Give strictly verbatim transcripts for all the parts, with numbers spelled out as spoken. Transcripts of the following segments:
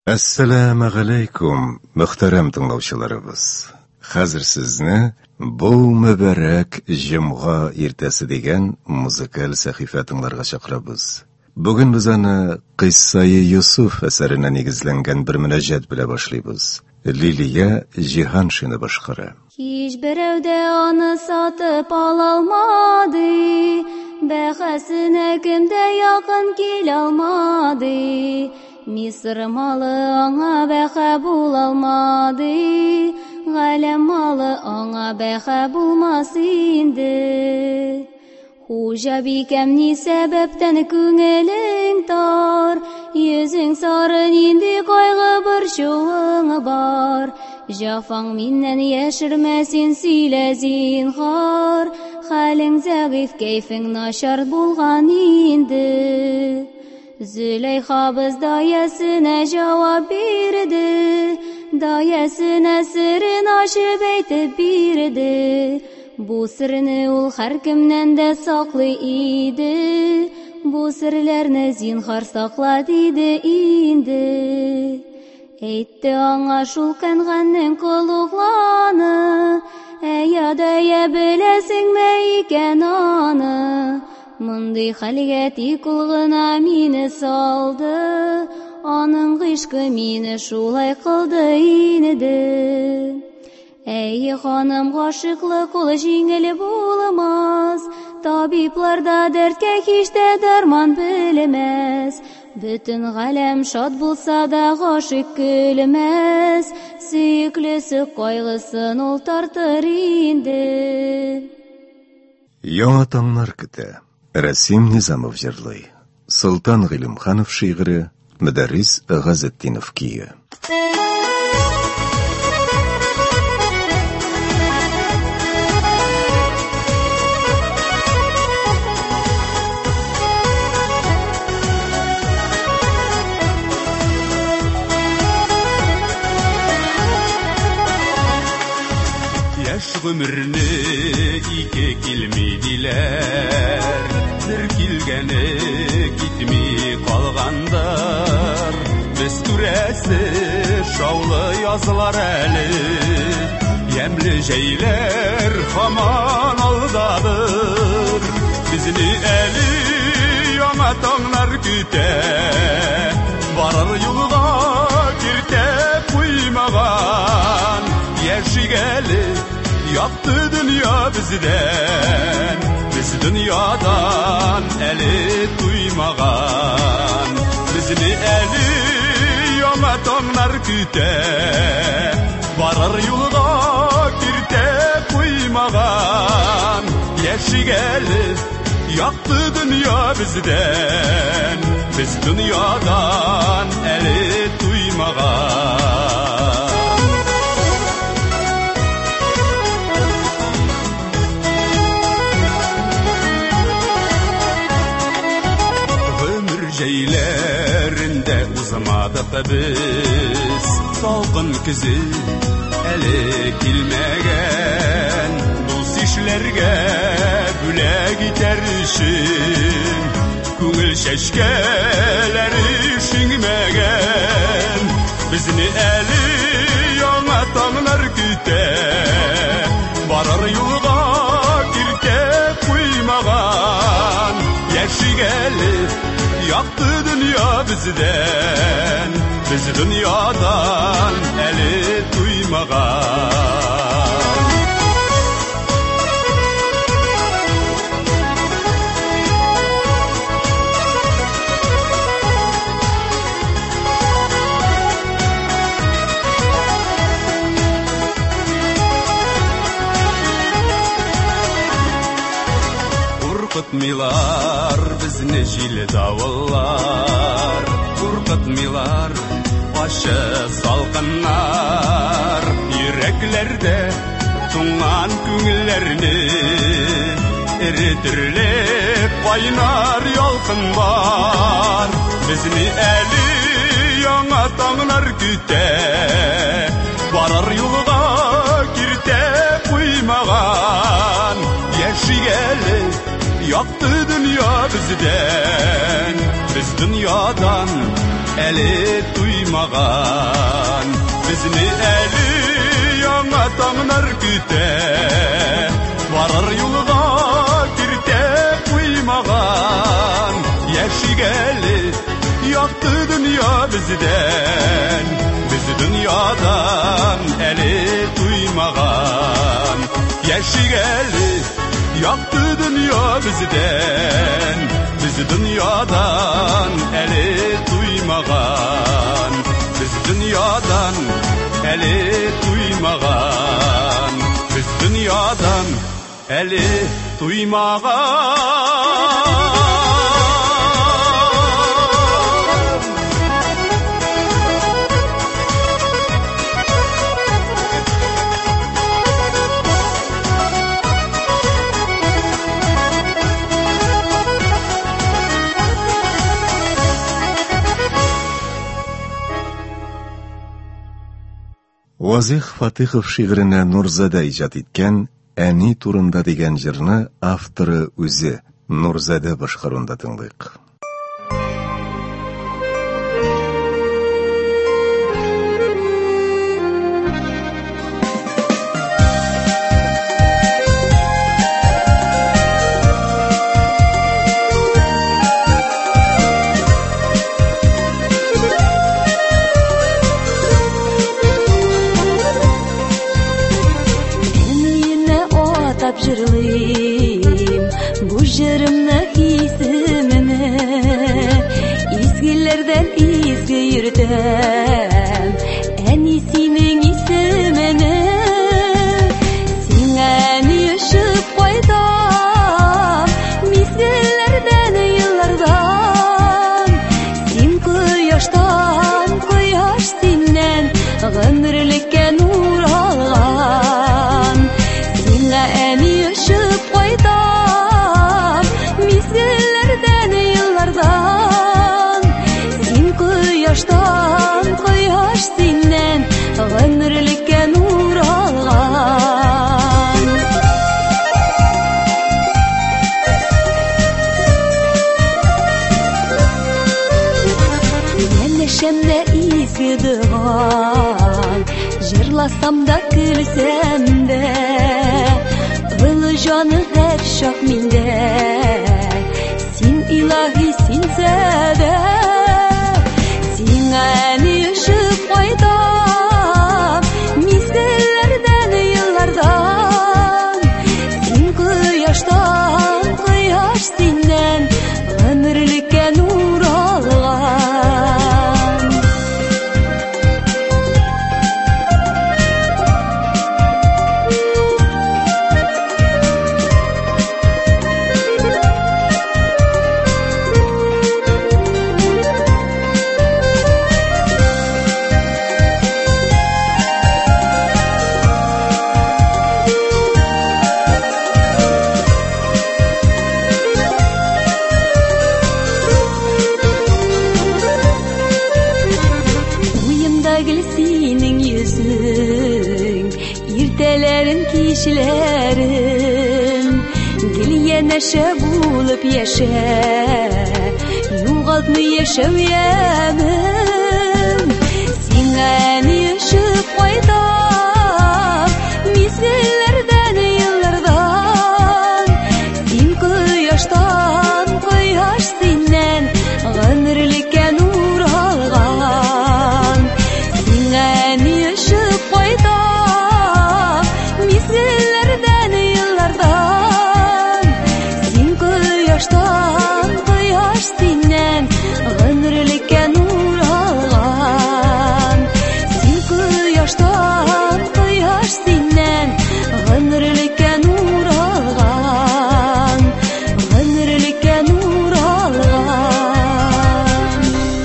Assalamu alaykum, muhtaram tinglovchilarimiz. Hozir sizni bu muborak jum'a ertasi degan muzikal sahifatinglarga chaqiramiz. Bugun biz ana Qissai Yusuf asariga negizlangan bir munajjat bilan boshlaymiz. Liliya Jihanshina boshqara. Hiç birevde onu satıp alalmadı, behasine kimde yakın kil almadı. Misr malı ona beha bulalmadı, galem malı ona beha bulmaz indi. Hoca bikem ni sebepten küngelen tar, yüzün sarın indi kaygı bir şuğun var. Jafan minnen yeşirmesin sile zinhar, halin zagif keyfin naşar bulgan indi. Züleyha biz dayasına cevap verdi, dayasına sırrını aşıp eytip berdi. Bu sırrını ul her kimden de saklı idi, bu sırlarını zinhar sakla dedi indi. Eytti ana şul kanğanın kuluğlanı, eya daya bilesin meyken anı. Mındı halgeti kulğuna mini saldı, anın gışkı mini şulay kıldı indi. Ey hanım gaşıklı kul jingeli bulmaz, tabiplarda dertke hiç de derman bilmez. Bütün galem şad bulsa da gaşık gülmez, süyüklüsü kaygısın ol tartır indi. Яңа таңнар көтә. Расим Низамов җырлый. Солтан Гыйлемханов шигыре, Мөдәррис Газетдинов кие. Яш гомерне ике килмидиләр, бер килгәне китми калгандар. Без күрәсе шаулы язлар әле, ямлы җәйләр һаман алдадыр. Безне әле яңа таңнар көтә, барыр юлга киртә куймаган. Яшигәле yaktı dünya bizden, biz dünyadan eli duymagan. Bizni eli yana tonlar küte, varar yolda kirte kuymagan. Yaşigeli yaktı dünya bizden, biz dünyadan eli duymagan. Jeylerinde uzamadık biz, salgın kizi eli kilmegen. Duz işlerge büle gider işin, küngül şeşkeleri şingmegen. Bizni eli yana tağlar küte, varar yolga kirte kuymagan. Yaşigeli yaktı dünya bizden, biz dünyadan eli duymagan. Korkutmilar bizni jil davullar, korkutmilar başı salqınlar. Yüreklerde tuğan küngüllerini eritirlep baynar yalqın var. Bizni eli yana tağlar küte, varar yolga kirte kuymagan. Yaşigeli yaktı dünya bizden, biz dünyadan әлі туймаған, бізні әлі яңа таңнар күтә, барар юлға киртә қоймаған, яшигәлі яқты дүния бізден, біз дүниядан әлі туймаған, яшигәлі yaktı dünya bizden, biz dünyadan eli duymağan, biz dünyadan eli duymağan, biz dünyadan eli duymağan. Вазих Фатихов шигыренә Нурзада иҗат иткән «Әни турында» дигән җырны авторы үзе Нурзада башкаруында тыңлыйк. Жырлыйм бу жырымны хисимне, изгилерден изге йөртәм, әни синең исемне. Сиңа ни ышып кайтам, мизгелләрдән еллардан, син кояштан, кояш синнән, гомерлеккә нур алган. Сиңа әни ышып кайтам, мизгелләрдән еллардан, син кояштан, кояш синнән, гомерлеккә нур алган. Янәшәм дә изге диган, җырласам да көлсәм дә, Canı her şak minde, sin ilahi sin sede, sin әni ışıp kaytam, mizgellerden yıllardan, sin kıyaştan, kıyaş sinden, ömürlükке nur algan. Kişilerin geliye neşe bulup yaşa, yuğaltma yaşav yemin. Siңa ışıp kaytam, mizgellerden yıllardan, sin koyaştan, koyaş sinnen, ömürlükке nur algan. Siңa ışıp kaytam, mizgellerden yıllardan, sin koyaştan, koyaş sinnen, ömürlükke nur algan. Sin koyaştan, koyaş sinnen, ömürlükke nur algan, ömürlükke nur algan.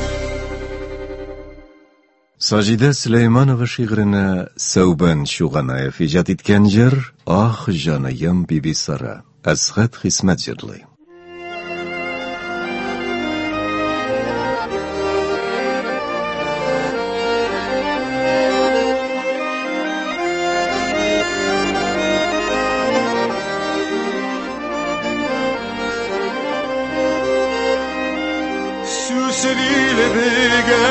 Сажида Сулейманова шигыренә Сәүбән Шуганаев иҗат иткән җыр «Ах җаныем биби Сара» Әсгать Хисмәт җырлый. Süsliyle bir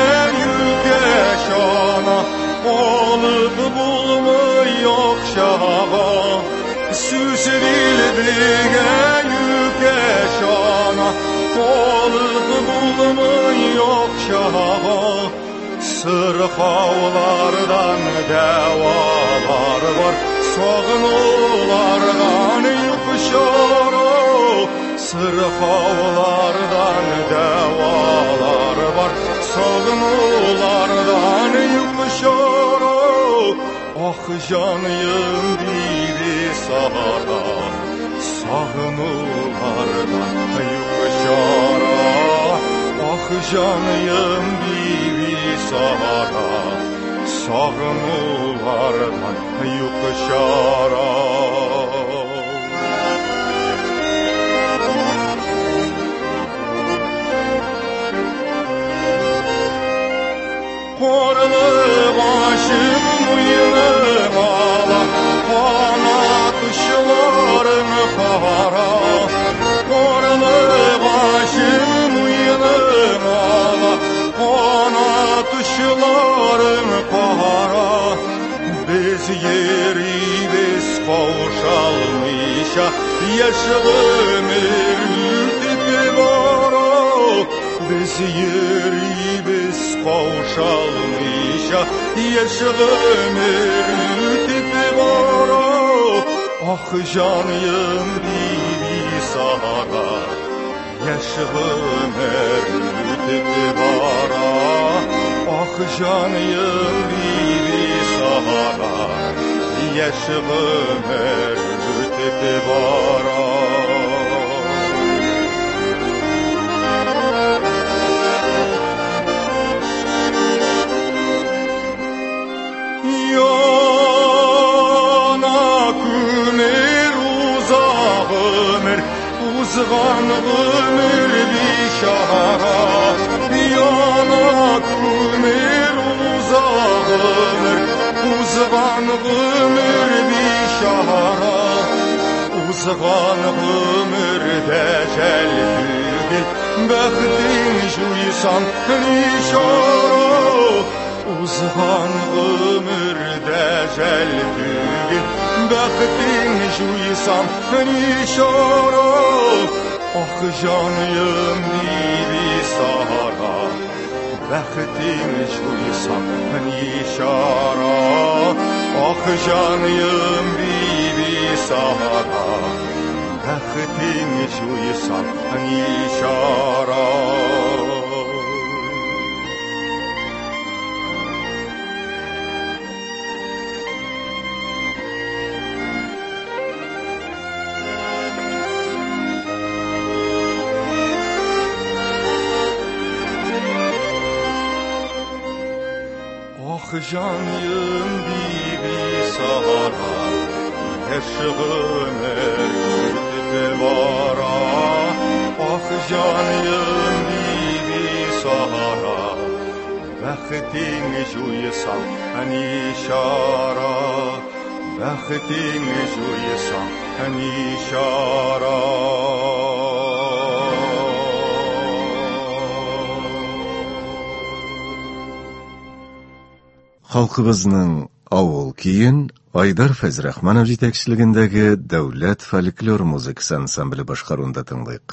yüke şana Olup bulmun yok şaha Sırxavlardan devalar var Soğunulardan yukuşara Sırxavlardan devalar var Soğunulardan yukuşara Ah canıyım bibi sahara Sağınulardan yukuşara Ah canıyım bibi sahara Sağınulardan yukuşara Korlu başım uyurum ala Kanat ışılarım kara Korlu başım uyurum ala Kanat ışılarım kara Biz yeri biz kavuşalmışa Yaşlı ömür tipi vara Biz yeri biz kavuşalmışa Yaşlı ömür tipi vara Ah canıyım bibi sahara Yaşlı ömür tipi vara Ah canıyım bibi sahara Yaşlı ömür tipi vara Uzğan ömür bişara Yanak ömür uzaq ömür Uzğan ömür bişara Uzğan ömür dəcəl gügil Bəxtin juysan nişara Uzğan ömür dəcəl gügil Bəxtin juysan nişara Ah canıyım bibi sahara Bəxtin juysan nişara Ah canıyım bibi sahara Bəxtin juysan nişara Ah canıyım bibi sahara Yaşlı ömür tipi vara Ah canıyım bibi sahara Bəxtin juysan nişara Bəxtin juysan nişara Халкыбызның авыл кийин Айдар Фәзрахманов җитәкчелегендәге дәүләт фольклор музыкасы ансамбле башкаруында тыңлыйк.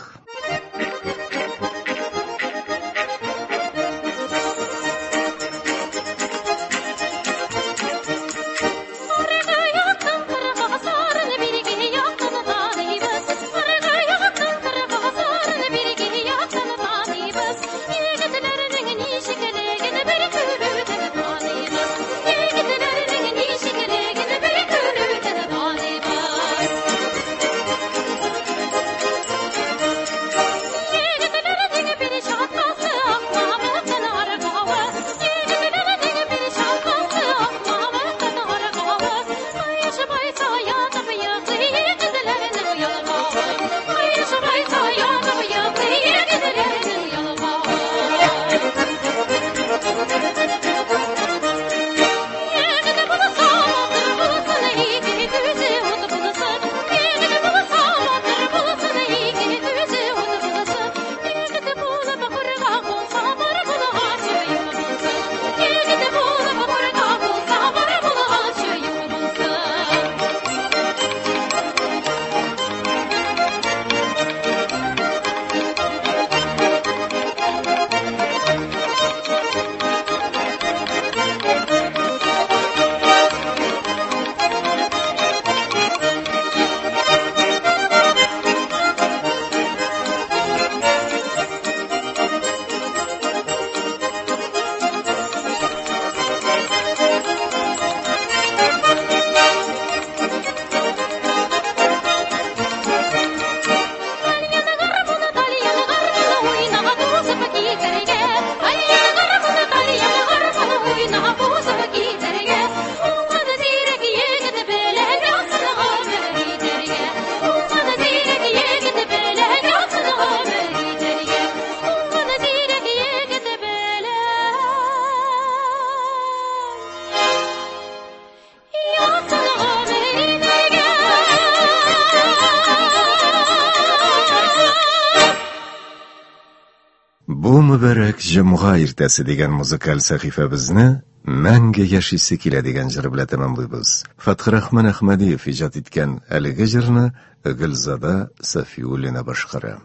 muborak jumg'a ertasi degan muzikal sahifamizni Manga yashisi keladigan jir bilan tamomlaymiz. Fathirahmon Ahmadiyev ijod etgan haligi jirni Gulzoda Safiyulina boshqarar.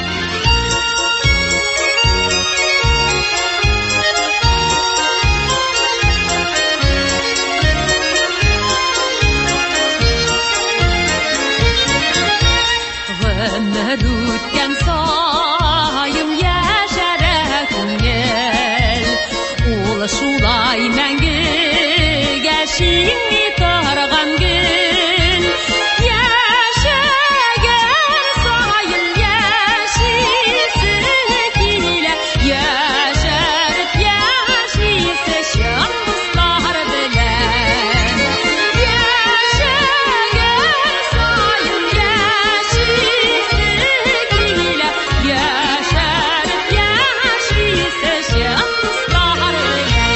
Ömür o'tgan soyim yashara ko'ngil, ul shulay mangiga shingni targ'an gul. Yashagan soyim yashisi kela, yasharib yashisi shamslar bilan. Yashagan soyim yashisi kela, yasharib yashisi shamslar bilan.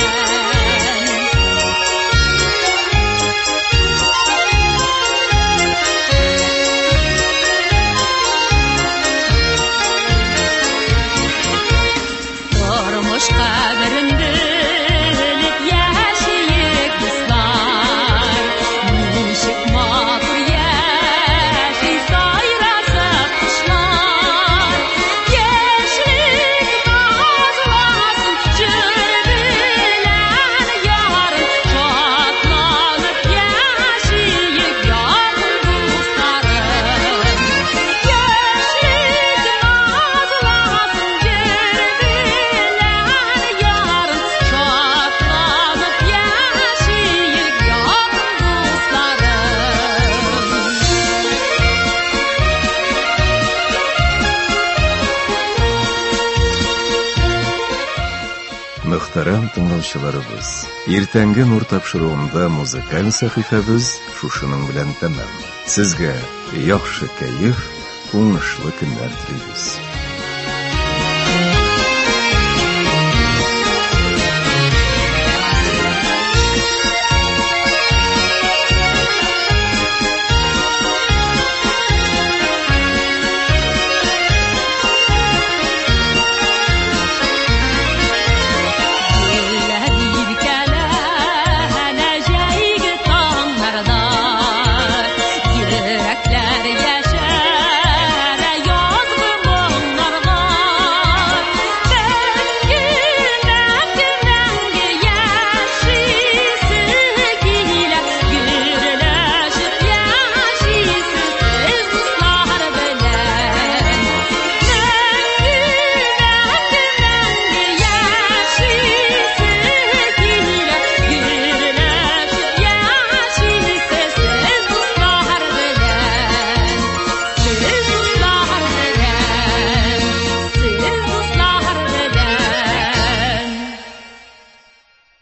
Turmush qadrin bilib yashayik bizlar, nishik motor yashay sayrasib qushlar. Yoshlik nozlasin jir bilan yorim, shodlanib yashayik yorqin do'stlarim. Yoshlik nozlasin jir bilan yorim, shodlanib yashayik yorqin do'stlarim. Muhtaram tinglovchilarimiz, ertangi nur topshiruvida muzikal sahifamiz shushuning bilan tamom. Sizga yaxshi kayf, o'ngishli kunlar tilaymiz.